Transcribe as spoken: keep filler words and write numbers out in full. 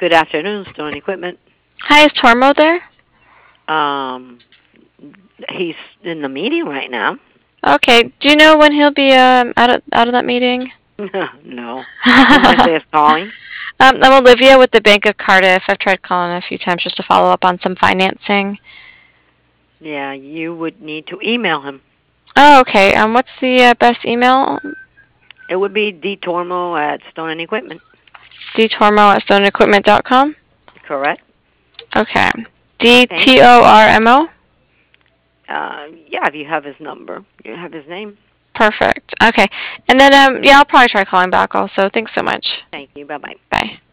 Good afternoon, Stone Equipment. Hi, is Tormo there? Um, he's in the meeting right now. Okay. Do you know when he'll be um out of out of that meeting? No. Who am I say is calling? Um, I'm Olivia with the Bank of Cardiff. I've tried calling a few times just to follow up on some financing. Yeah, you would need to email him. Oh, okay. Um, what's the uh, best email? It would be dtormo at Stone and Equipment. dtormo at stoneequipment dot com? Correct? Okay. D Thank T O R M O? uh yeah, if you have his number. You have his name. Perfect. Okay. And then, um, yeah, I'll probably try calling back also. Thanks so much. Thank you. Bye bye. Bye.